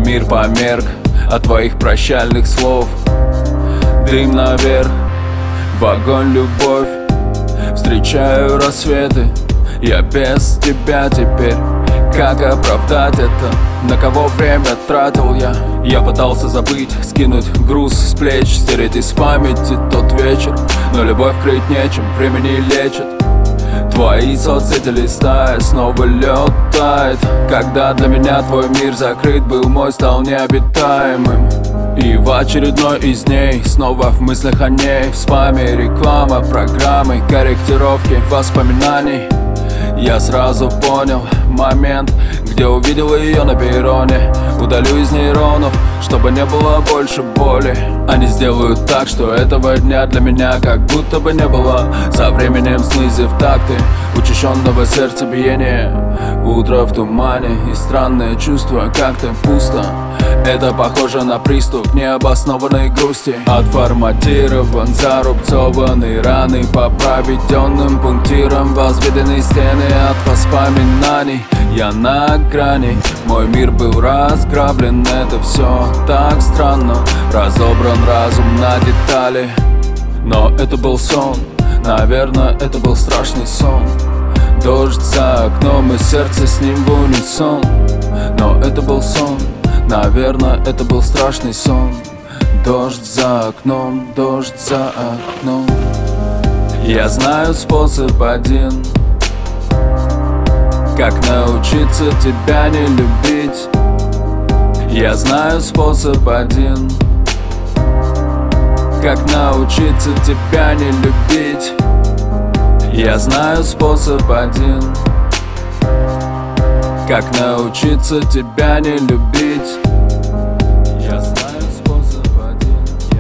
мир померк от твоих прощальных слов. Дым наверх, в огонь любовь. Встречаю рассветы, я без тебя теперь. Как оправдать это? На кого время тратил я? Я пытался забыть, скинуть груз с плеч, стереть из памяти тот вечер. Но любовь крыть нечем, времени лечит. Твои соцсети листая, снова лед тает. Когда для меня твой мир закрыт был, мой стал необитаемым. И в очередной из дней снова в мыслях о ней. В спаме реклама, программы, корректировки воспоминаний. Я сразу понял момент, где увидел ее на перроне. Удалю из нейронов, чтобы не было больше боли. Они сделают так, что этого дня для меня как будто бы не было. Со временем снизив такты учащенного сердцебиения. Утро в тумане и странное чувство, как-то пусто. Это похоже на приступ необоснованной грусти. Отформатирован, зарубцованные раны по проведенным пунктирам. Возведены стены от воспоминаний. Я на грани, мой мир был разграблен. Это все так странно, разобран разум на детали. Но это был сон, наверное, это был страшный сон. Дождь за окном и сердце с ним в унисон. Но это был сон, наверное, это был страшный сон. Дождь за окном, дождь за окном. Я знаю способ один, как научиться тебя не любить. Я знаю способ один, как научиться тебя не любить. Я знаю способ один, как научиться тебя не любить. Я знаю способ один,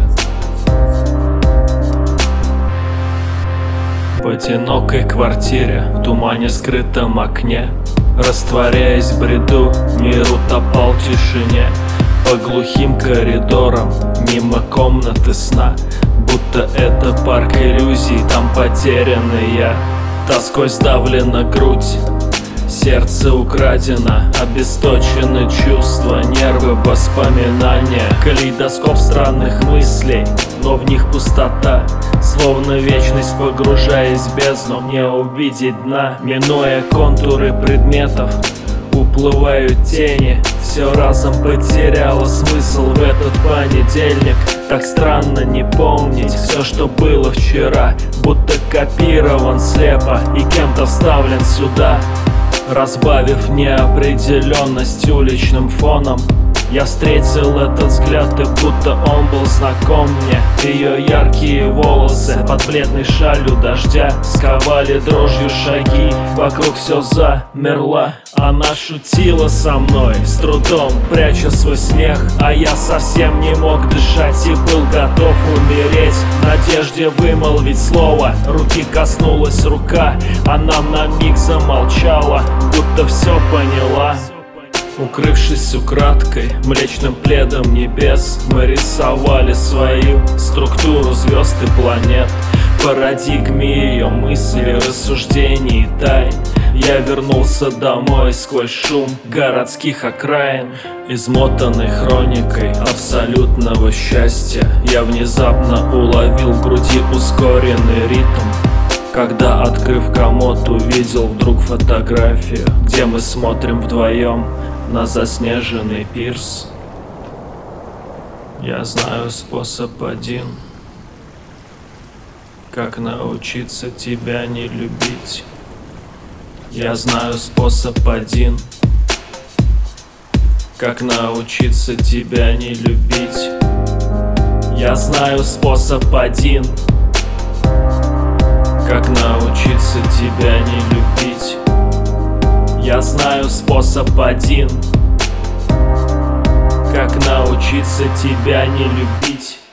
В одинокой квартире, в тумане скрытом окне, растворяясь в бреду, мир утопал в тишине. По глухим коридорам, мимо комнаты сна, будто это парк иллюзий, там потерянный я. Тоской сдавлена грудь, сердце украдено, обесточены чувства, нервы, воспоминания. Калейдоскоп странных мыслей, но в них пустота. Словно вечность, погружаясь в бездну, не увидеть дна. Минуя контуры предметов, уплывают тени. Все разом потеряло смысл в этот понедельник. Так странно не помнить все, что было вчера, будто копирован слепо и кем-то вставлен сюда. Разбавив неопределенность уличным фоном, я встретил этот взгляд, и будто он был знаком мне. Ее яркие волосы под бледной шалью дождя сковали дрожью шаги, вокруг все замерло. Она шутила со мной, с трудом пряча свой смех, а я совсем не мог дышать и был готов умереть. В надежде вымолвить слово, руки коснулась рука. Она на миг замолчала, будто все поняла. Укрывшись украдкой млечным пледом небес, мы рисовали свою структуру звезд и планет. В парадигме ее мыслей, рассуждений и тайн я вернулся домой сквозь шум городских окраин. Измотанный хроникой абсолютного счастья, я внезапно уловил в груди ускоренный ритм. Когда, открыв комод, увидел вдруг фотографию, где мы смотрим вдвоем на заснеженный пирс. Я знаю способ один, как научиться тебя не любить. Я знаю способ один, как научиться тебя не любить. Я знаю способ один, как научиться тебя не любить. Я знаю способ один, как научиться тебя не любить.